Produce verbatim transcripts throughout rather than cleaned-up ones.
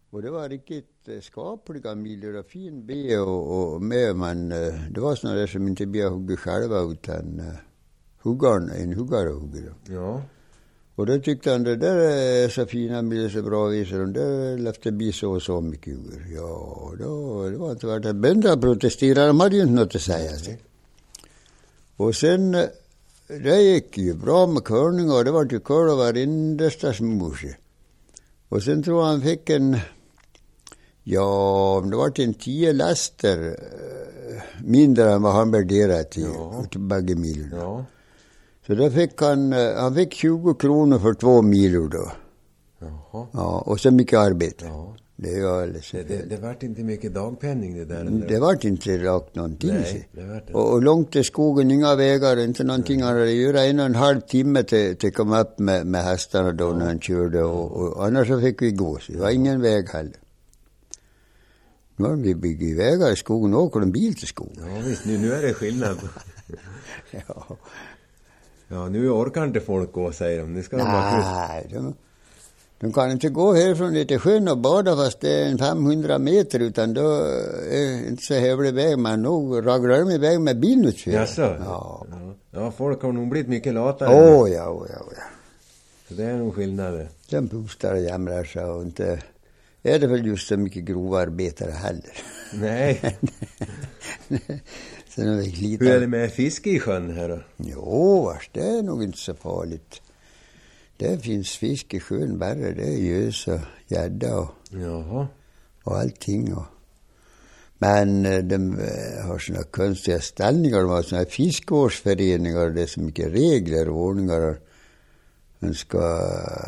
Och det var riktigt skapliga miler och fin be och, och med man, det var sådana där som inte blev hugga själva utan uh, huggaren, en huggare hugger. Ja. Och då tyckte han det där är så fina miler så bra visar och det löfte bli så och så mycket hugger. Ja, då, det var inte värt att bönder protesterade, de hade ju inte något att säga sig. Och sen, det gick ju bra med körning och det var ju kör och varenda smorse. Och sen tror han fick en, ja, det var en tio laster mindre än vad han värderade till, ja. Till bägge milen. Ja. Så då fick han, han fick tjugo kronor för två milor då. Jaha. Ja, och så mycket arbete. Ja. Det var alldeles det, det, det vart inte mycket dagpenning det där. Eller? Det vart inte rakt någonting. Nej, det vart det. Och, och långt till skogen, inga vägar, inte någonting. Han hade göra en och en halv timme till, till att komma upp med, med hästarna då, ja. När han körde. Och, och annars så fick vi gå. Så det var ingen väg heller. Nu har vi byggt vägar i skogen och åker en bil till skogen. Ja visst, nu, nu är det skillnad. Ja. Ja, nu orkar inte folk gå, säger de. Nu ska de Nej, de, de kan inte gå härifrån lite sjön och bada fast det är en femhundra meter utan då är det inte så hävlig väg. Man nog raglar de iväg med bilen utför. Jaså? Ja. Ja. Ja, folk har nog blivit mycket latare. Åh, oh, ja, oh, ja, oh, ja. Så det är nog skillnader. De pustar och jämrar sig och inte är det väl just så mycket grovarbetare heller. Nej. Så är lite... Hur är det med fiske i sjön här då? Jo, vars, det är nog inte så farligt. Det finns fisk i sjön bara, det är gös och gädda och, Jaha. och allting. Och. Men de har såna konstiga ställningar, de har såna fiskårsföreningar, det är så mycket regler och ordningar. Man ska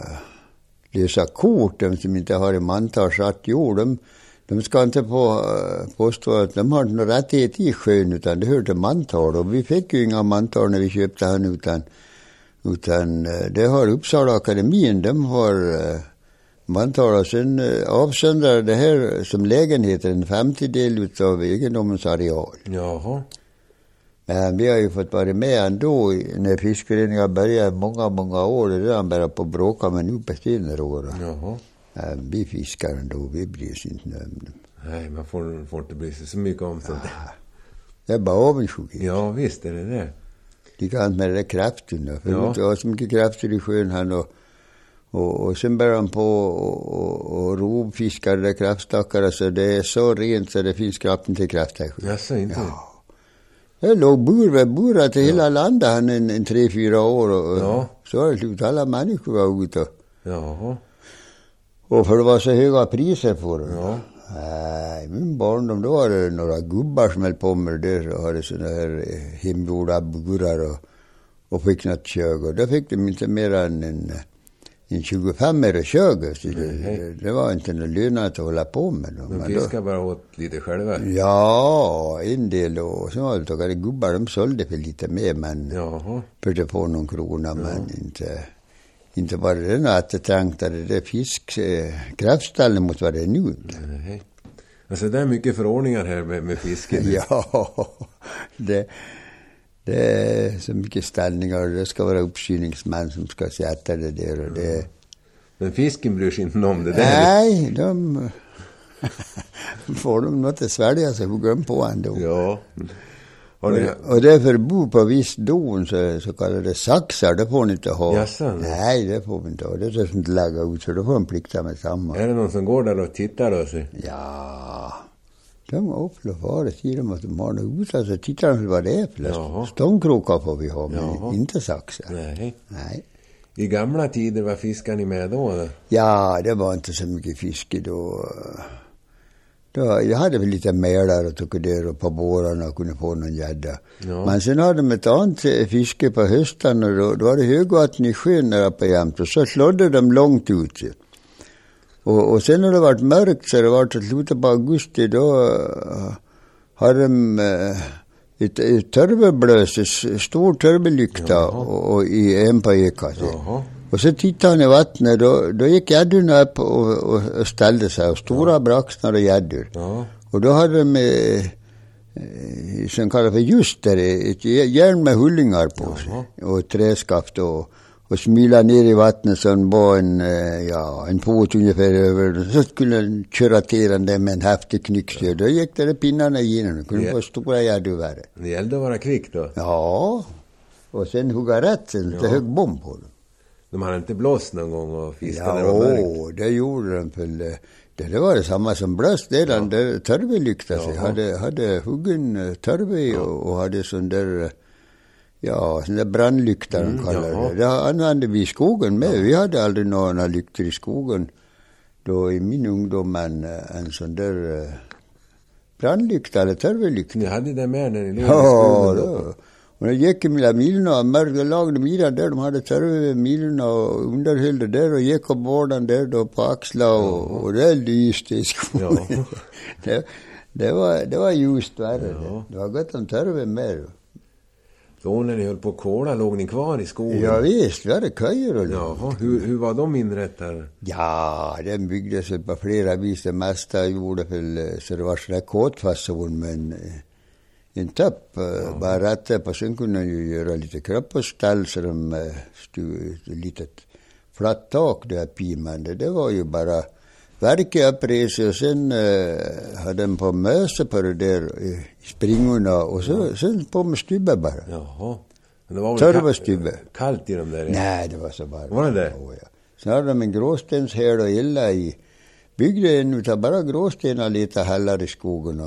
lösa kort, de som inte har i mantal satt jord, de, de ska inte på, påstå att de har någon rättighet i sjön utan det hör till mantal. Och vi fick ju inga mantal när vi köpte han utan utan det har Uppsala akademin, de har mantal och sen avsöndrar det här som lägenheter en femtedel utav egendomens areal. Jaha. Men vi har ju fått vara med ändå när fiskföreningen började många, många år. Det är han bara på bråka men nu på senare år. Jaha. Men vi fiskar ändå, vi bryr oss inte om dem. Nej, man får, får inte bry sig så mycket om sånt. Ja. Det är bara avundsjuk. Ja, visst är det det. Likadant med det där kraften. För ja. Jag har så mycket krafter i sjön här och, och, och sen börjar han på och, och, och rovfiskar det där kraftstackare så det är så rent så det finns kraften till kraft här i sjön. Jaså, inte? Ja. Jag låg bur, bur till hela ja. landet han en, en tre, fyra år och ja. så har det slut. Alla människor var ute. Jaha. Och för det var så höga priser på det. Ja. Nej, min barndom, då var det några gubbar som höll på med det och hade såna här hemgjorda burar och, och fick något kög. Och då fick de inte mer än en, en tjugofem er kög. Så det, det, det var inte något lönat att hålla på med. Dem. De fiskade bara åt lite själva? Ja, en del. Och så var det tagade gubbar, de sålde för lite mer. Men Jaha. för att få någon krona, ja. Men inte... Inte bara det att det trängtade det fisk kraftställen mot vad det är nu. Nej. Alltså det är mycket förordningar här med, med fisken. Ja, det, det är så mycket ställningar och det ska vara uppsyningsmän som ska sätta det där. Och det... Men fisken bryr sig inte om det där? Nej, de får de något att svälja så hugger de på ändå. Ja. Och, det... och därför bo på viss don så, så kallade saxar, det får ni inte ha. Jaså? Nej, det får vi inte ha. Det är så inte lägga ut så då får de plikta med samma. Är det någon som går där och tittar och så? Ja, de har upplevt varit i dem att de har något ut. Alltså tittar de vad det är för stångkrokar får vi ha, men Jaha. Inte saxar. Nej. Nej. I gamla tider var fiskar ni med då? Eller? Ja, det var inte så mycket fiske då. Då, jag hade väl lite mälare och tog där och på bårarna och kunde få någon gädda. Ja. Men sen hade de ett annat fiske på hösten och då, då var det högvatten i sjön där på jämt och så slådde de långt ut. Och, och sen när det varit mörkt så det var till slutet på augusti då uh, hade de uh, ett, ett törveblös, stor törvelykta och, och i en på eka. Och så tittade han i vattnet, då, då gick gäddorna upp och, och, och ställde sig, och stora ja. braxnar och gäddor. Ja. Och då hade de, eh, som kallas för ljuster, ett järn med hullingar på ja. sig, och ett träskaft och, och smyla ner i vattnet så han var en, ja, en fot ungefär över. Så skulle han köra till den där med en häftig knyckstöd. Då gick det pinnarna igenom. Det kunde vara stora gärduvärre. Det gällde att vara kvick då? Ja, och sen hugga rätt, sen lite ja. hög bomb på dem. De hade inte blåst någon gång och fiskat ja, när de märkt? Ja, det gjorde de. För det, det var det samma som blåst. Det ja. där törve lyktade sig. Hade, hade huggen törve ja. och, och hade sån där... Ja, sån där brandlykta de kallar mm, det. Det använde vi i skogen med. Ja. Vi hade aldrig några lyktor i skogen. Då i min ungdom en, en sån där brandlykta eller törvelykta. Ni hade det med när ni låg i ja, skogen? Ja, och när gick i mina milerna och märkte lagde milen där. De hade törve milerna och underhöljde där och gick och borden där då på axlar och, ja. och det lyste i skogen. Ja. det, det, var, det var just värre. Ja. Det var gott om törve med. Då när ni höll på kola låg ni kvar i skogen? Ja visst, vi hade köjer och Jaha, hur, hur var de inrättade? Ja, den byggdes på flera vis. Det mesta gjorde väl så det var sådär kåtfasson med en, en töpp. Ja. Bara rätt på. Sen kunde ju göra lite kropp och ställ så de stod ett litet flatt tak där pimen. Det var ju bara verket uppresa och sen uh, hade den på möse på det där i springorna och så, ja. sen på med stubbe bara. Jaha. Men det var Törva stubbe. Kallt i dem där? Ja. Nej, det var så bara. Var det det? Ja, ja. Sen hade de en gråstenshäll och illa i. Byggde en utav bara gråstenar lite hällar i skogen.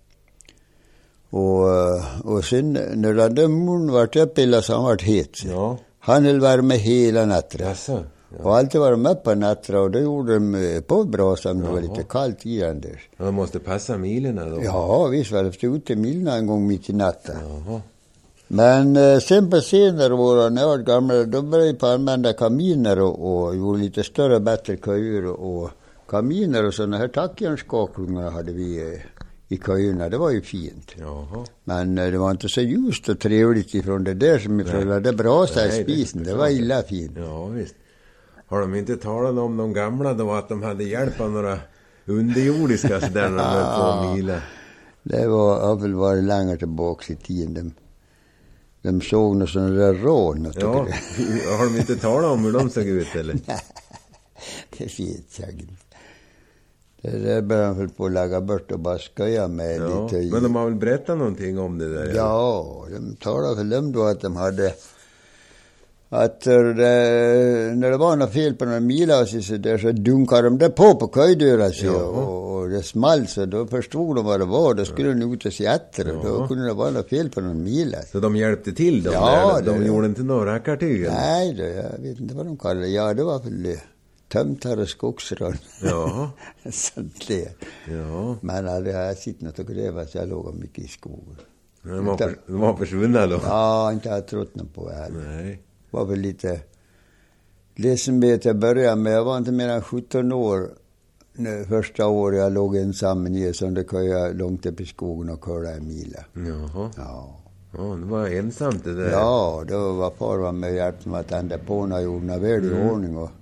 Och, och sen när den där munnen vart upp illa så han vart het. Ja. Han höll värme hela natten. Jaså? Ja. Och alltid var de upp på natten och det gjorde de på brasan. Det var lite kallt i den där. Ja, de måste passa milerna då? Ja, visst var det stod ute milerna en gång mitt i natten. Jaha. Men eh, sen på senare år när jag var gammal då började jag på att använda kaminer och, och gjorde lite större bättre köjer och kaminer och sådana här tackjärnskaklingar hade vi eh, i köjerna. Det var ju fint. Jaha. Men eh, det var inte så ljust och trevligt ifrån det där som ifrån det där brasa i spisen. Det, det var illa fint. Ja, visst. Har de inte talat om de gamla då att de hade hjälp av några underjordiska så där när de höll på mila? Det var, har väl varit längre tillbaka i tiden. De, de såg något sådana där rån. Ja, har de inte talat om hur de såg ut eller? Nej, det finns jag inte. Det där började de väl på att lägga bort och bara skoja med ja, lite. Men de har väl berättat någonting om det där? Ja, eller? De talade väl om då att de hade... Att det, när det var något fel på några milar så, där, så dunkade de där på på köjdöra och, och det small så då förstod de vad det var. Då skulle ja. de ut och se efter och då kunde det vara något fel på några milar. Så de hjälpte till dem ja, där? De det, gjorde inte några rackartyg? Nej, det, jag vet inte vad de kallade det. Ja, det var väl tömtar och skogsrön. Ja. Sånt där. Ja. Men aldrig har jag sett något och gräva så jag låg mycket i skogen. De var, för, de var försvunna då? Ja, inte har jag trott något på det. Nej. Var väl lite ledsen med att jag började med. Jag var inte mer än sjutton år när första året jag låg ensam i så det kan jag långt upp i skogen och köra en mila. Jaha. Ja. Ja, det var ensamt det där. Ja, då var far var med och hjälpte mig att tända på när jorden väl i mm. ordning och,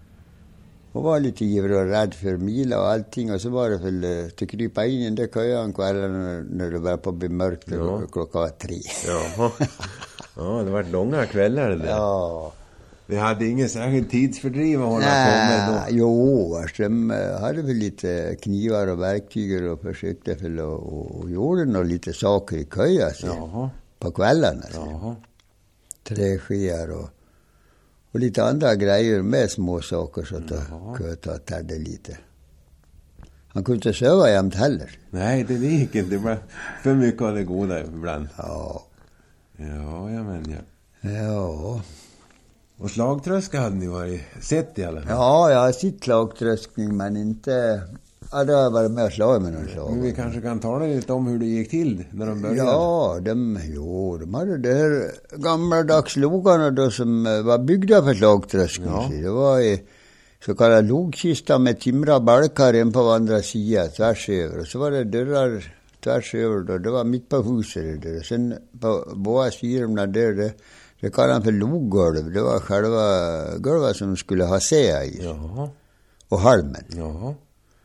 och var lite ivrig och rädd för mila och allting och så var det väl att krypa in i den där köjan kvällen när det var på att bli mörkt ja. och klockan var tre. Jaha. Ja, det var långa kvällar det där. Ja. Vi hade ingen särskild tidsfördriv att hålla på med då. Jo, de hade väl lite knivar och verktyg och försökte väl och, och, och gjorde nog lite saker i köja på kvällarna. Jaha. Träskear och, och lite andra grejer med små saker så att jag kunde ta det lite. Han kunde inte söva jämt heller. Nej, det gick inte. Det var för mycket av det goda ibland. Ja. Ja, ja men ja. Ja. Och slagtröska hade ni varit sett i alla fall? Ja, jag har sett slagtröskning men inte... Ja, det har varit med att slå med någon slag. Men vi kanske kan tala lite om hur det gick till när de började? Ja, de, jo, de hade det här gammaldags logarna då som var byggda för slagtröskning. Ja. Det var i så kallad logkista med timra balkar en på andra sidan tvärs över. Och så var det dörrar tvärs över då. Det var mitt på huset där. Sen på båda sidorna där, det, det kallade han för loggolv. Det var själva golvet som skulle ha säga i. Jaha. Och halmen. Jaha.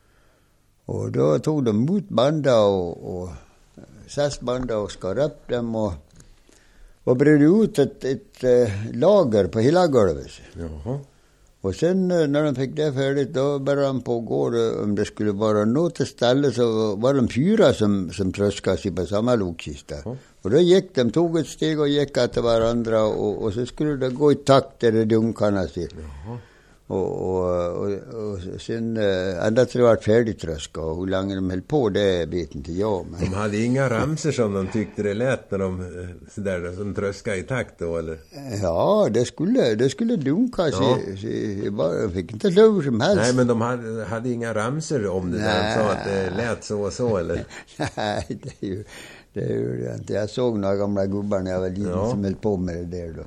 Och då tog de mot banda och, och sassbanda och skar upp dem och, och bredde ut ett, ett äh, lager på hela golvet. Jaha. Och sen när de fick det färdigt, då började de på gå, om det skulle vara något ställe så var de fyra som, som tröskade sig på samma lokkista. Ja. Och då gick de, tog ett steg och gick till varandra och, och så skulle det gå i takt där det dunkarna sig. Jaha. Och, och, och, och sen ända till det var färdigt tröska och hur länge de höll på det vet inte jag. Men... De hade inga ramser som de tyckte det lät när de så där, som tröska i takt då eller? Ja, det skulle, det skulle dunka sig. Ja. sig bara, fick inte lov som helst. Nej, men de hade, hade inga ramser om det där så att det lät så och så eller? Nej, det är ju det är ju det inte. Jag såg några gamla gubbar när jag var liten ja. som höll på med det där då.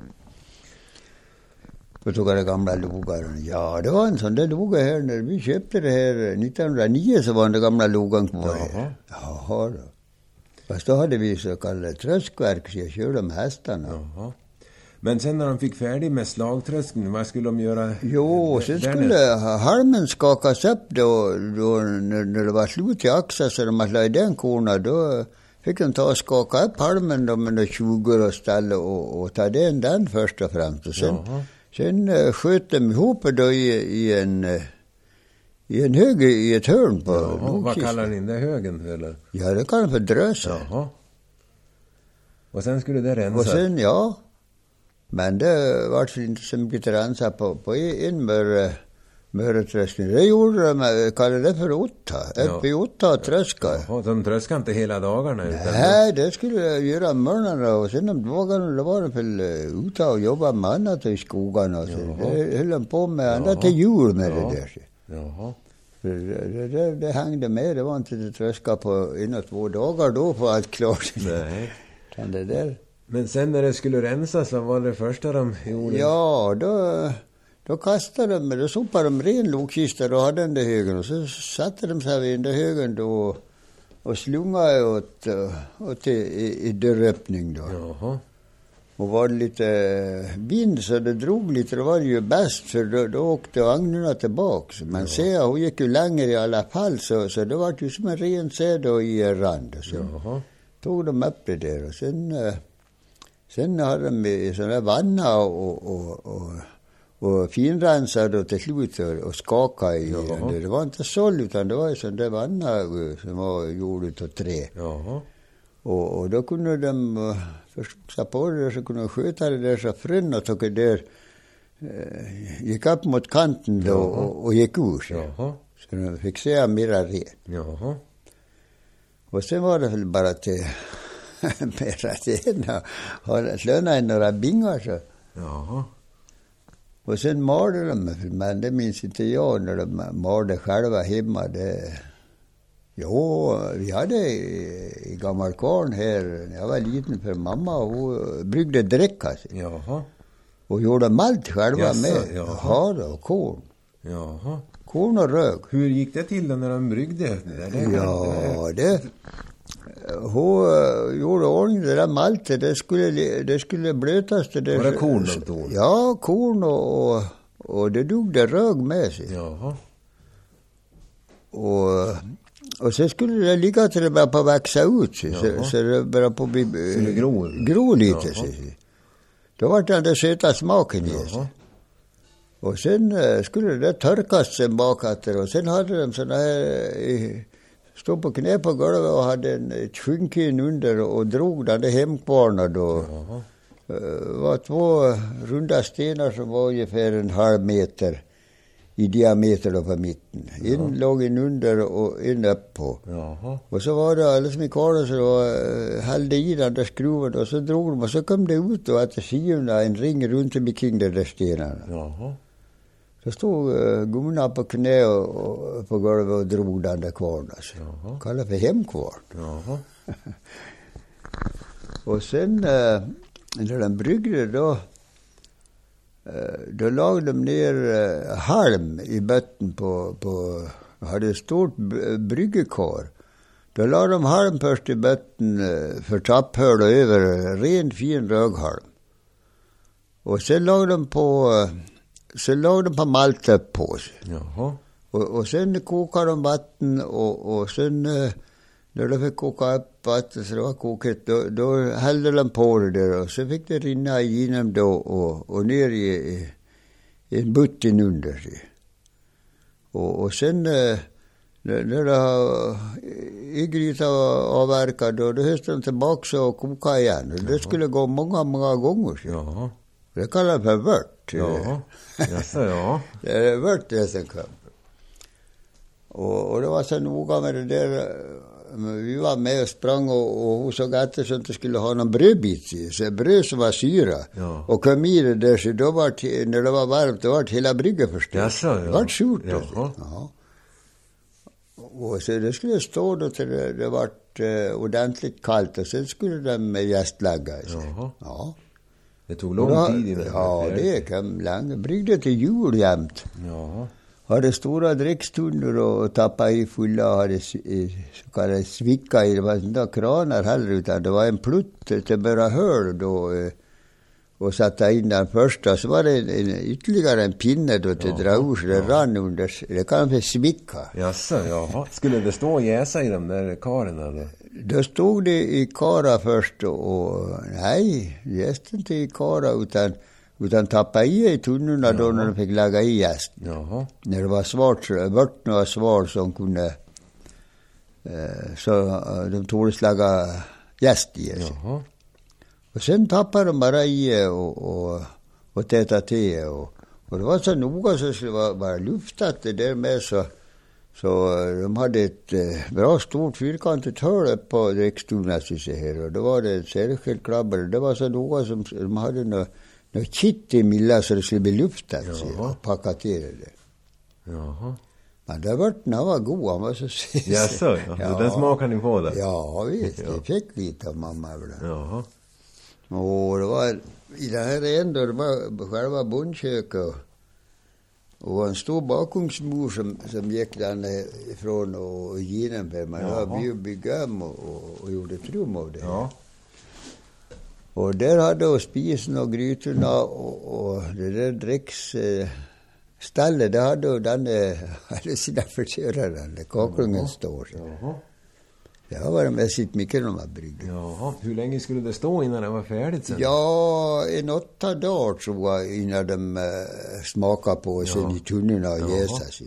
Och tog det gamla logan. Ja, det var en sån där loga här när vi köpte det här nittonhundranio så var det gamla logan kvar. Jaha. Jaha då. Fast då hade vi så kallade tröskverk så jag körde med hästarna. Jaha. Men sen när de fick färdig med slagtrösken, vad skulle de göra? Jo, sen skulle halmen skakas upp då, då när, när det var slut i axeln så de hade lagt den korna då fick de ta och skaka upp halmen då med tjugo och ställa och, och ta den, den först och främst. Och sen, sen uh, sköt de ihop då i, i en uh, i en hög i ett hörn på. Jaha, vad kallar ni det högen eller? Ja, det kallar för drösa. Jaha. Och sen skulle det rensa? Och sen, ja. Men det var inte så mycket rensa på, på en mör, mörretröskning. Det gjorde de, kallade det för åtta. Ja. Uppe i åtta tröskar. Jaha, de tröskade inte hela dagarna? Utan nej, det skulle jag göra morgnarna. Och sen om dagarna då var det väl ute och jobba med annat i skogarna. Och så. Det höll de på med ända till jul med ja. det där. Jaha. Det, det, det, det hängde med. Det var inte det tröska på en och två dagar då på allt klart. Nej. Kan det där. Men sen när det skulle rensas, så var det första de gjorde? Ja, då, då kastade de, då sopade de ren lokkistor och hade den där högen. Och så satte de sig vid den där högen då och slungade åt, åt i, i, i dörröppning då. Jaha. Och var det lite vind så det drog lite, då var det ju bäst för då, då åkte vagnarna tillbaka. Men se, hon gick ju längre i alla fall så, så det var ju som en ren säd i rand. Så Jaha. tog de upp det där och sen... Sen hade de sådana vanna och, och, och, och finrensade och till slut och, och skakade i det. Det var inte såll utan det var sådana vanna som var gjord av trä. Jaha. Och, och då kunde de förstå på det så kunde de sköta det där så frön och tog det där eh, gick upp mot kanten då och, och gick ur sig. Jaha. Så de fick se mera ren. Jaha. Och sen var det väl bara till mera ren och slöna in några bingar så. Jaha. Och sen malde de, men det minns inte jag när de malde själva hemma. Det, jo, vi hade i, i gammal kvarn här, när jag var liten för mamma, hon bryggde dricka. Jaha. Och gjorde malt själva Jaså, med. Jaha. Jaha, och korn. Jaha. Korn och rög. Hur gick det till då när de bryggde? Det det ja, det... Hon uh, gjorde ordning det där maltet, det skulle, det skulle blötas. Det där, var det korn de tog? Ja, korn och, och, och det dog det rög med sig. Jaha. Och, och så skulle det ligga till det började på att växa ut sig, så, så det började på att bli gro, gro lite. Sig. Då var det den söta smaken i sig. Och sen uh, skulle det torkas sen bakåt och sen hade de sådana här... Uh, stod på knä på golvet och hade en skynken under och drog den där hemkvarna då. Det var två runda stenar som var ungefär en halv meter i diameter då på mitten. En Jaha. låg en under och en upp på. Jaha. Och så var det alldeles med kvar så då hällde i den där skruven och så drog de och så kom det ut och att sidorna en ring runt omkring de där stenarna. Jaha. Så stod uh, gummorna på knä och, och på golvet och drog den där kvarn. Alltså. Kallade för hemkvarn. Jaha. Och sen uh, när de bryggde då, uh, då lagde de ner uh, halm i botten på, på hade ett stort bryggekar. Då lagde de halm först i botten uh, för tapphörd och över ren fin röghalm. Och sen lagde de på... Uh, Så låg de på malt upp på sig. Jaha. Och, och sen kokade de vatten och, och sen uh, när det fick koka upp vatten så det var kokat, då, då hällde de på det där och så fick det rinna igenom då och, och ner i, i, i en butten under sig. Och, och sen när, när det har i gryta avverkat då, då höste de tillbaka och koka igen. Och det skulle gå många, många gånger. Ja. Det kallar för vört. Ja, yes, ja. Det är vört det som kom. Och, och det var så noga med det där. Vi var med och sprang och, och hon såg efter så att det skulle ha någon brödbit i. Så bröd som var syra. Ja. Och kom i det där så då var när det var varmt, då var hela brygga förstås. Yes, ja. Det var surt. Ja. Och så det skulle stå då till det, det var uh, ordentligt kallt och sen skulle de gästlägga. Ja. Det tog lång tid innan. Ja, det kom länge. Bryggde till jul jämt. Ja. Hade stora drickstunder och tappade i fulla och hade så kallade svicka i. Det var inte kranar heller utan det var en plutt till bara hör då och satte in den första. Så var det en, en, ytterligare en pinne då till dra ur så det ja. rann under. Det kan för svicka. Jaså, jaha. Skulle det stå och jäsa i de där kararna eller? Då stod det i kara först och nej, jäste inte i kara utan utan tappa i i tunnorna ja. Då när de fick lägga i jäst. Jaha. När det var svart så det var några svar som kunde eh, så de tog lägga jäst i sig. Jaha. Och sen tappade de bara i och, och, och täta till och, och det var så noga så det skulle vara, vara luftat det där med så så de hade ett eh, bra stort fyrkantigt hål på drickstolarna så här och då var det ett särskilt krabbare. Det var så noga som de hade något Nå kitt i milla så det skulle bli luftat och packat till det. Jaha. Men det var, den var god, han var så sist. Ja, så, ja. Ja. Så den smakade ni på det? Ja, visst. Ja. Jag fick lite av mamma. Jaha. Och det var, i det här ändå, det var själva bondköket och, och en stor bakungsmor som, som gick där ifrån och genomför. Man har byggt om och, och, och gjorde trum av det. Ja. Och där hade och spisen och grytorna och, och det där dricksstället, där hade och den hade sina förtörare, där kaklungen står. Jaha. Det var med sitt mycket de har bryggt. Jaha, hur länge skulle det stå innan det var färdigt sen? Ja, en åtta dagar tror jag innan de uh, smakade på sen ja. I tunnorna och jäsa sig.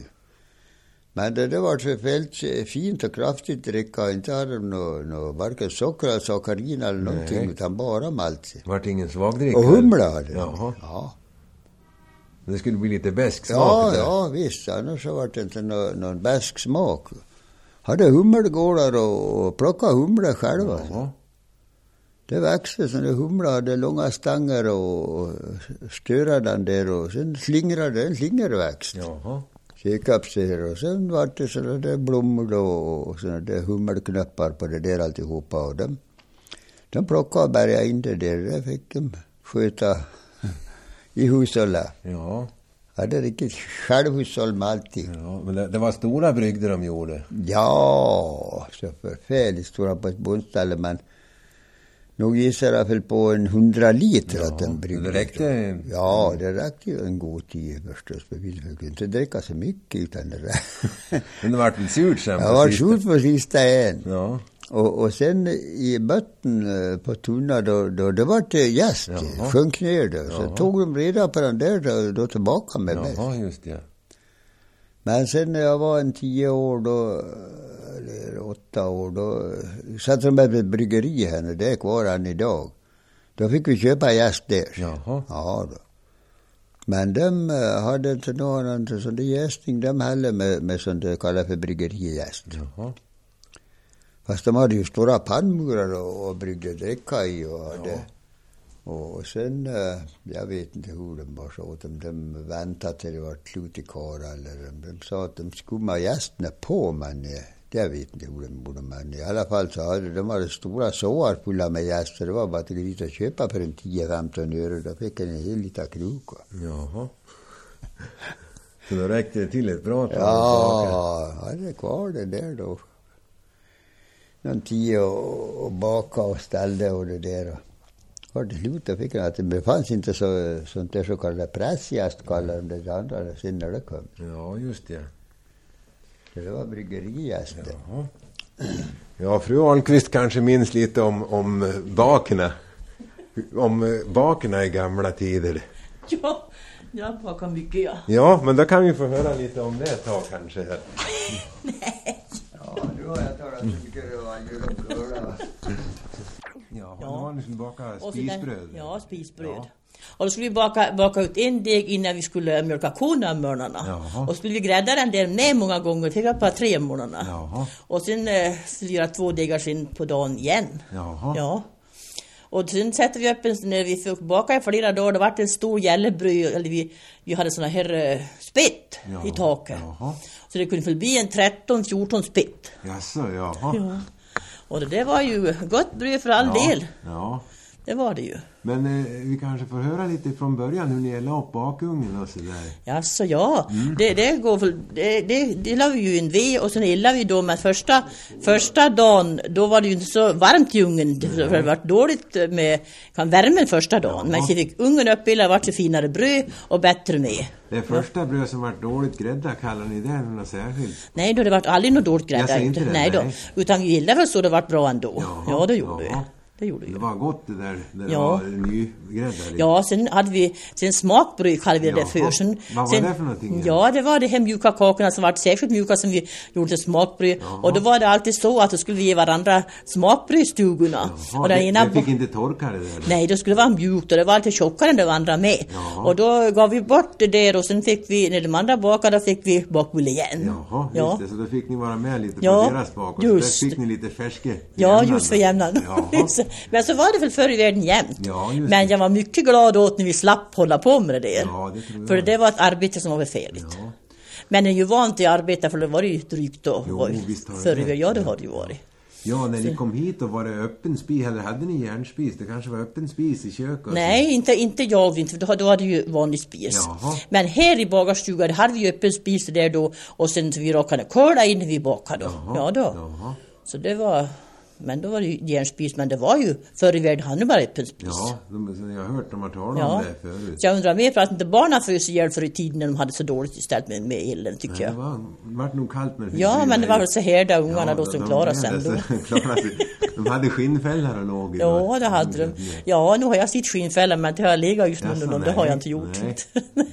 Men det, det var så väldigt fint och kraftigt dricka. Inte hade de något, något, varken socker eller sakarin eller någonting, nej. Utan bara malt. Var det ingen svagdricka? Och humla hade de. Jaha. Ja. Det skulle bli lite bäsk smak ja, där. Ja, visst. Annars så var det inte någon, någon bäsk smak. Hade hummelgårdar och, och plocka humla själva. Jaha. Det växte så det humla hade långa stanger och, och störade den där och sen slingrade den slingerväxt. Jaha. Gick upp sig och sen var det sådana där blommor då och sådana där hummelknöppar på det där alltihopa och de, de plockade och bärgade in det där. Det fick de sköta i hushållet. Ja. Hade riktigt självhushåll med alltid. Ja, men det, det var stora brygder de gjorde. Ja, så förfärligt stora på ett bondställe, men nog gissar jag väl på en hundra liter ja, att den bryggde. Det räckte? Ja, det räckte ju en god tid förstås. Vi kunde inte dricka så mycket utan det där. Men det var väl surt sen? Det var surt på sista en. Ja. Och, och sen i botten på tunna då, då det var det jäst, sjönk ner då. Så jaha. Tog de reda på den där då, då tillbaka med mig. Ja, just det. Men sen när jag var en tio år då, eller åtta år då, satt de med ett bryggeri här och det är kvar än idag. Då fick vi köpa jäst där. Jaha. Ja då. Men de hade inte någon sån där jästning, de heller med, med sånt det kallas för bryggerijäst. Jaha. Fast de hade ju stora pannmurar och, och bryggde dricka i och hade. Ja. Och sen, jag vet inte hur de var så åt dem. De väntade till det var slut i kara eller de sa att de skummade gästerna på, men jag vet inte hur de borde. Men i alla fall så hade de hade stora såar fulla med gäster. Det var bara till lite att köpa för en tio femton öre. Då fick en hel liten kruka. Jaha. Så då räckte det till ett bra tag? Ja, jag hade kvar det där då. Någon tio och, och baka och ställde och det där. Och till slut fick jag att det fanns inte så, sånt där så kallade pressjäst kallade de det andra sen när det kom. Ja, just det. Det var bryggerijäst. Jaha. Ja, fru Ahlqvist kanske minns lite om, om bakerna. Om bakerna i gamla tider. Ja, jag bakar mycket, ja. Ja, men då kan vi få höra lite om det ett tag kanske. Nej. Ja, nu har jag talat så mycket om bröd. Ja, då har ni som bakar Och så spisbröd. den- Ja, spisbröd. Ja. Och då skulle vi baka, baka ut en deg innan vi skulle mjölka korna av mörnarna. Jaha. Och så skulle vi grädda den där med många gånger. Fick jag bara tre månaderna. Jaha. Och sen eh, skulle vi göra två degar skinn på dagen igen. Jaha. Ja. Och sen sätter vi upp en, när vi fick baka i flera dagar, det var en stor gällebröd, eller vi, vi hade såna här eh, spett Ja. i taket. Jaha. Så det kunde förbi en tretton fjorton spett. Jaså, jaha. Ja. Och det där var ju gott bröd för all Ja. del. Ja. Det var det ju. Men eh, vi kanske får höra lite från början hur ni la upp bakugnen och sådär. Ja, så ja. Mm. Det, det går väl, det, det, det la vi ju en ved och sen eldade vi då, men första, första dagen, då var det ju inte så varmt i ugnen. Det, det var dåligt med kan värmen första dagen. Men så fick ungen uppbilda, vart det finare bröd och bättre med. Det första bröd som var dåligt grädda, kallar ni det något särskilt? Nej, då det var aldrig något dåligt Jag grädda. säger inte det, Nej då. nej. Utan vi eldade väl så det vart bra ändå. Jaha, Ja, det gjorde jaha. vi. Det gjorde vi. Det var gott det där, det Ja. var nygräddade. Ja, sen hade vi sen smakbröd kallade vi det Jaha. för. Sen, Vad var sen, det för någonting? Ja, det var det här mjuka kakorna som var särskilt mjuka som vi gjorde till smakbröd. Jaha. Och då var det alltid så att då skulle vi ge varandra smakbrödstugorna. Jaha, Och den det, ena det fick inte torka det där? Nej, det skulle vara mjukt och det var lite tjockare än de andra med. Jaha. Och då gav vi bort det där och sen fick vi, när de andra bakade, fick vi bakbulle igen. Jaha, just ja. det. Så då fick ni vara med lite Ja, på deras bak. Och just. så där fick ni lite färske Ja, jämnan. just för jämnan. Jaha. Men så var det väl förr i världen jämt. Ja, just Men det. jag var mycket glad åt när vi slapp hålla på med det där. Ja, det tror jag. För det var ett arbete som var befärligt. Ja. Men jag är ju van till att arbeta, för det var ju drygt då. Jo, var ju- visst har det förr i det. världen, ja, det har det ju varit. Ja, när ni kom hit och var det öppen spis, eller hade ni järnspis? Det kanske var öppen spis i köket? Nej, inte, inte jag, inte, för då, då hade ju vanlig spis. Jaha. Men här i bagarstugan hade vi ju öppen spis där då, och sen så vi råkade curla in när vi bakade då. Jaha, Ja då. jaha. Så det var, men då var det ju järnspis, men det var ju förr i världen hade bara öppen spis. Ja, de, så jag har hört dem att tala Ja. om det förut. Så jag undrar mer för att inte barnen frös ihjäl för i tiden när de hade så dåligt istället med, med elen, tycker Nej, det jag. var, det var nog kallt när det Ja, fick men det bli var där. väl så härda ungarna Ja, då som de- klarade de- sig ändå. de- klarade sig. De hade skinnfällar och låg i. Ja, det hade de. Ja, nu har jag sitt skinnfälla, men det har jag legat just nu, Jaså, och det nej. har jag inte gjort. Nej.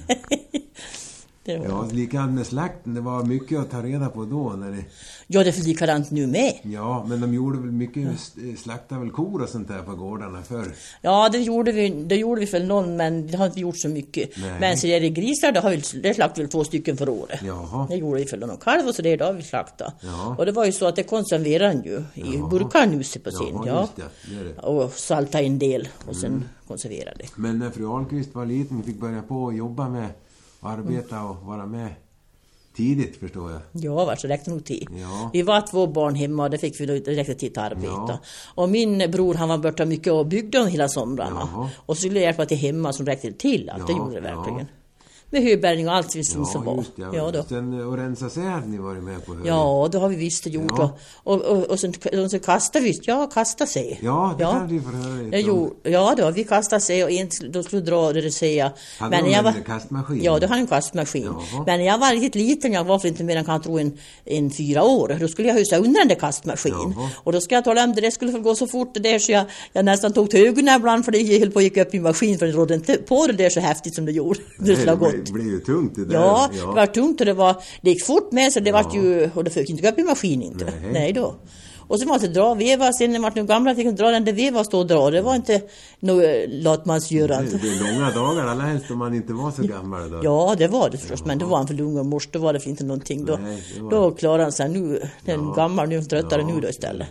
det var. Ja, likadant med slakten. Det var mycket att ta reda på då. När det, Ja, det är för likadant nu med. ja, men de gjorde väl mycket, ja. slaktade väl kor och sånt där på gårdarna förr. Ja, det gjorde vi, det gjorde vi för någon, men det har inte gjort så mycket. Nej. Men så är det grisar, det har vi, det slaktade väl två stycken för året. Jaha. Det gjorde vi för någon kalv och så det, då har vi slaktat. Ja. Och det var ju så att det konserverade den ju i Jaha. burkar nu sig på sin. Ja, Ja, just det. Det är det. Och salta en del och sen Mm. konserverade det. Men när fru Ahlqvist var liten fick börja på att jobba med och arbeta och vara med tidigt, förstår jag. Ja, vart så räckte nog till. Ja. Vi var två barn hemma och det fick vi då räckte till att arbeta. Ja. Och min bror, han var borta mycket och byggde om hela somrarna. Jaha. Och så skulle jag hjälpa till hemma som räckte till allt. Det Ja, gjorde det verkligen. ja. Med höbärgning och allt vi som Ja, var. just det. Ja, då. Sen och rensa säd hade ni varit med på. hör Ja, det har vi visst gjort. Ja. Och, och, och sen, och sen kastade vi. Ja, kasta sig. Ja, det kan vi få höra lite Ja, om. jo, ja då, vi kastade sig och en, då skulle dra det, det säga. Hade de en kastmaskin? Ja, då hade en kastmaskin. Jaha. Men när jag var riktigt liten, jag var för inte mer än kan jag tro en, en fyra år, då skulle jag hysa under den där kastmaskinen. Jaha. Och då ska jag tala om det, det skulle få gå så fort det där så jag, jag nästan tog till ögonen ibland för det höll på att gick upp i maskin för det rådde inte på det där så häftigt som det gjorde. Det Nej, skulle ha det gått. blev, blev ju tungt det där. Ja, det var tungt och det, var, det gick fort med så det Ja. var ju, och det fick inte gå upp i maskin inte. Nej. Nej då. Och så måste dra veva, sen när man var gamla fick inte dra den där veva och stå och dra. Det var inte något latmansgörande. Det blev långa dagar, alla helst om man inte var så gammal då. Ja, det var det förstås, men det var han för lugn och mors, då var det inte någonting. Då, Nej, det var- då klarade han sig nu, den Ja. gammal nu, tröttare Ja. nu då istället.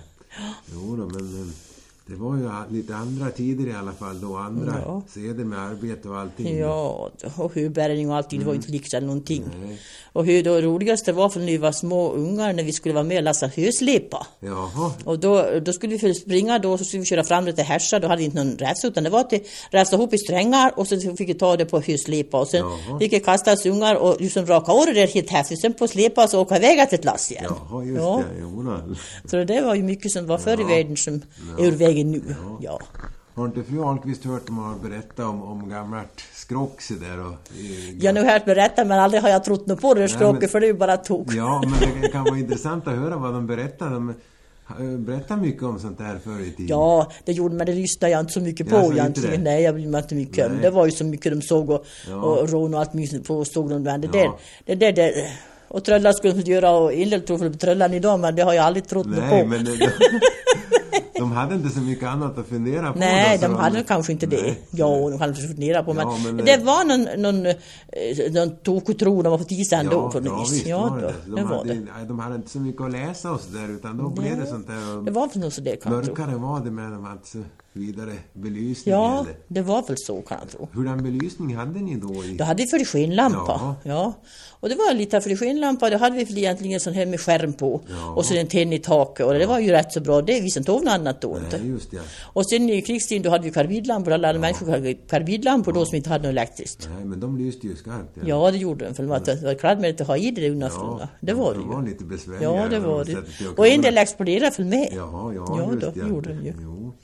Jo då, men eh, det var ju lite andra tider i alla fall då, andra Ja. seder med arbete och allting. Ja, och höbärgning och allting, det var inte likt eller någonting. Nej. Och hur det roligaste var för när vi var små ungar, när vi skulle vara med och lassa höslepa. Jaha, Och då, då skulle vi för springa då, så skulle vi köra fram det till Härsa, då hade vi inte någon räfsa utan det var till räfsa ihop i strängar och så fick vi ta det på höslepa och sen Jaha. fick vi kasta oss ungar och liksom raka av det där helt häftigt, sen på slepa och så åka iväg till ett lass igen. jaha just Ja. det, jo då. Så det var ju mycket som var förr i Ja. världen som är ur vägen nu. Ja. Har inte fru Ahlqvist hört om att berätta om, om gammalt skrock där och... eh, Jag har nu hört berätta men aldrig har jag trott något på det Nej, språket men- för det är ju bara tok. Ja, men det kan vara intressant att höra vad de berättar. De, berätta mycket om sånt där förr i tiden. Ja, det gjorde man. Det lyssnade jag inte så mycket på ja, egentligen. Inte Nej, jag bryr mig inte mycket om. Det var ju så mycket de såg och, ja. och rån och allt mycket på stod de där. Det ja. där, det där, det, och tröllar skulle de göra och inled tror för tröllan idag, men det har jag aldrig trott Nej, på. Men det, de hade inte så mycket annat att fundera på. Nej, då, de hade de... kanske inte det. Nej. Ja, de hade fundera på. Men, ja, men det var någon, någon, någon tokotro de var fått i sig ändå. Ja, på ja, vis. visst Ja, var det. då, De, det hade, var det. de hade inte så mycket att läsa oss där, utan då blev det sånt där. Och det var väl nog så det kan jag tro. mörkare var det med de alltså vidare belysning. Ja, eller? det var väl så kan jag tro. Hurdan belysning hade ni då? I... Då hade vi för skenlampa. Ja. ja. Och det var lite för skenlampa. Då hade vi för egentligen sån här med skärm på. Ja. Och så en tenn i taket. Och det var ju rätt så bra. Det visste inte av något annat då inte. Nej, just det. Och sen i krigstiden då hade vi karbidlampor. Alla ja. människor hade karbidlampor ja. då som inte hade något elektriskt. Nej, men de lyste ju skarpt. Ja, ja det gjorde de. För det var klart med att ha i det under ja. Det var det ju. Det var lite besvärligt. Ja, det var det. Och en del exploderade för med. Ja, ja, ja just då det. gjorde de ju. Jo.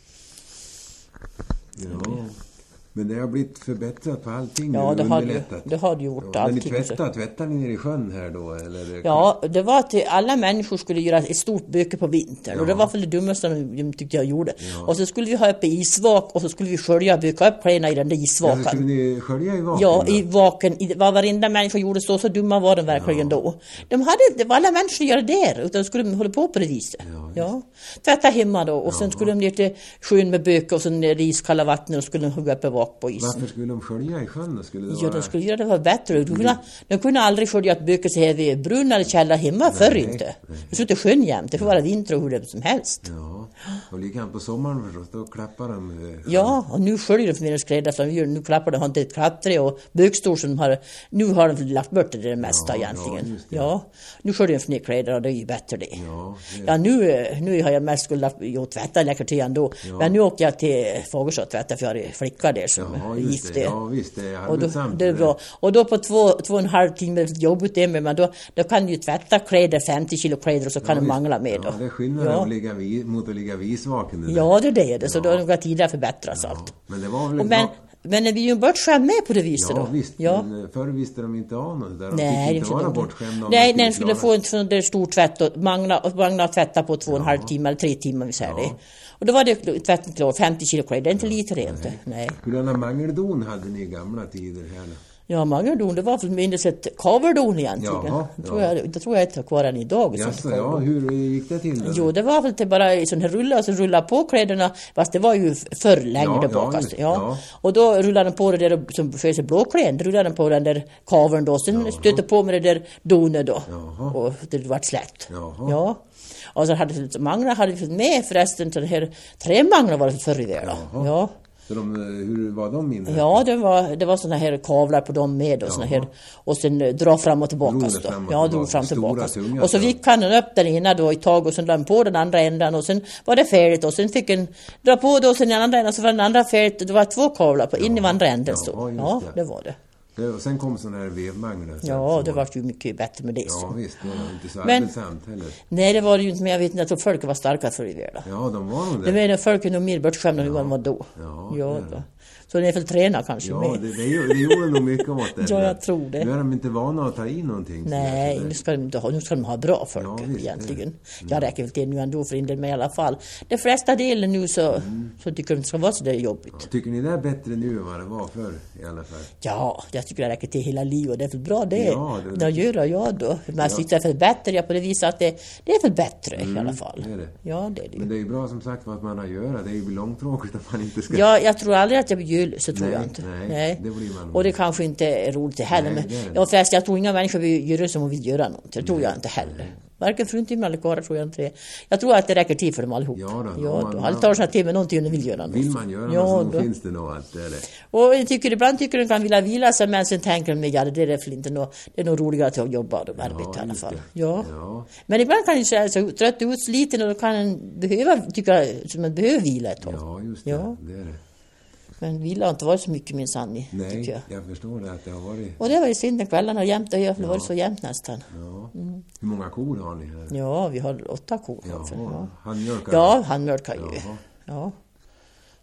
Ja. Men det har blivit förbättrat på allting. Ja, det har, du, det har du gjort. Ja, allting. Men ni tvättar, tvättar ni ner i sjön här då? Eller? Ja, det var att alla människor skulle göra ett stort böke på vintern. Ja. Och det var för det dummaste de tyckte jag gjorde. Ja. Och så skulle vi ha uppe isvak och så skulle vi skölja, böka upp kläderna i den där isvakan. Ja, skulle ni skölja i vaken? Ja, i vaken. I, vad varenda människa gjorde så, så dumma var de verkligen ja. då. De hade, det var alla människor göra där, utan skulle de hålla på på det viset. Ja, ja. Tvätta hemma då. Och ja. sen skulle de ner till sjön med böke och sen ner i iskalla vatten och skulle de hugga upp vak på isen. Varför skulle de skölja i sjön? Skulle det vara... Ja, de skulle göra det var bättre. De kunde, de kunde aldrig skölja ett böke så här vid brunn eller källa hemma nej, förr inte. Det skulle inte sjön jämt. Det får vara vinter och hur det som helst. Ja, och likadant på sommaren förstås, då klappar de. Eh, ja, och nu sköljer de för mina skräddar som vi gör. Nu klappar de, har inte ett klappträ och bökstor som de har. Nu har de lagt bort det, det mesta ja, egentligen. Ja, ja, nu sköljer de för mina kläder och det är ju bättre det. Ja, det... ja nu, nu har jag mest skulle jo, tvätta läcker till ändå. Ja. Men nu åker jag till Fagersta och tvätta för jag har flickor där som ja, gift det. Ja, visst det. Jag och, då, det är bra. Och då på två, två och en halv timme jobbet det med, men då, då kan du ju tvätta kläder, femtio kilo kläder och så kan ja, du mangla med då. Ja, det är skillnaden ja. att ligga vid, mot att ligga visvaken. Det ja, det är det. Ja. Så då har några tider förbättras ja. allt. Men det var väl och men, men är vi ju bortskämda med på det viset ja, då? Visst, ja, men förr visste de inte av något där. De nej, fick inte vara bortskämda. Nej, när de skulle få en sån där stor tvätt och mangla och, mangla och tvätta på två och en halv timme eller tre timmar, vi säger ja. det. Och då var det tvätten klar, femtio kilo kläder, det är inte ja, lite rent. Nej. nej. Hurdana mangeldon hade ni i gamla tider här? Ja, mangeldon, det var för minst ett kaverdon egentligen. Jaha, det, tror ja. jag, det tror jag är kvar än idag. Jaså, ja, hur gick det till då? Jo, det var väl till bara i sån här rulla, så rulla på kläderna, fast det var ju för länge ja, där bak. Ja, ja. ja. Och då rullade de på det där som för sig blåkläder, rullade de på den där kavern då, sen Jaha. stötte på med det där donet då. Jaha. Och det var slätt. Jaha. Ja. Och så hade manglar hade vi fått med förresten till det här trämanglar var det förr i världen. Ja. Så de, hur var de inne? Ja, det var, det var såna här kavlar på dem med och såna här, och sen dra fram och tillbaka. Fram och ja, drog fram och tillbaka. Tunga, och så gick han upp den ena då i tag och sen la på den andra ändan och sen var det färdigt och sen fick en dra på då och sen den andra ändan så var den andra färdigt. Det var två kavlar på in i andra änden så. Ja, ja det. det var det. Och sen kom sån här vevmanglar. Ja, det var ju mycket bättre med det. Ja, så. visst. Det var inte så men, arbetsamt heller. Nej, det var det ju inte. Men jag vet inte, jag tror folk var starka för i världen. Ja, de var nog det. Det var folk nog mer bortskämda ja. än de var då. Ja, ja då. Så ni är väl träna kanske ja, med? Ja, det, det, det gjorde nog mycket åt det. Ja, jag tror det. Nu är de inte vana att ta in någonting. Nej, nu ska de inte ha, nu ska de ha bra folk ja, visst, egentligen. Det. Jag räcker väl till nu ändå för in men i alla fall. De flesta delen nu så, mm. så tycker de det ska vara så där jobbigt. Ja, tycker ni det är bättre nu än vad det var förr i alla fall? Ja, jag tycker det räcker till hela livet och det är väl bra det. Ja, det, det gör jag då. Man ja. sitter för bättre ja, på det viset att det, det är väl bättre mm, i alla fall. Det är det. Ja, det är det. Men det är ju bra som sagt vad man har att göra. Det är ju långtråkigt att man inte ska... Ja, jag tror aldrig att jag blir jullös, så tror nej, jag inte. Nej, nej. Det blir man. Och det kanske inte är roligt heller. Nej, men det är det. ja, förresten, jag tror inga människor vill göra som vill göra något. Det tror jag inte heller. Nej. Varken fruntimmer eller karlar tror jag inte det. Jag tror att det räcker till för dem allihop. Ja då. Ja, man, då. Alla tar sig till med någonting om de vill göra något. Vill man göra ja, något så då finns det nog allt. Det är det. Och jag tycker, ibland tycker de kan vilja vila sig men sen tänker de ja, det är därför inte något, det är nog roligare att jobba och arbeta ja, i alla fall. Ja. ja. Men ibland kan ju säga så trött ut sliten och då kan en behöva, tycka som man behöver vila ett tag. Ja, just det. Ja. Det är det. Men vila har inte varit så mycket min sanning. Nej, jag. jag förstår det att det har varit... Och det var ju synd när kvällarna jämt, det har ja. varit så jämt nästan. Ja. Mm. Hur många kor har ni här? Ja, vi har åtta kor. Ja, ja. han mjölkar Ja, han mjölkar ju. Ja.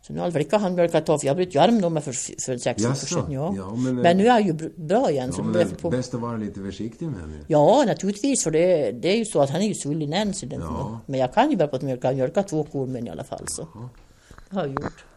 Så nu har flickan han mjölkat av, för jag blivit arm då för, för sex år sedan. Ja. Ja, men, men nu är jag ju bra igen. Ja, så men det det är är bäst att vara lite försiktig med det. Ja, naturligtvis, för det, det är ju så att han är ju svullen än. Ja. Men jag kan ju bara på att mjölka, mjölka två kor men i alla fall så. Aha. Det har jag gjort.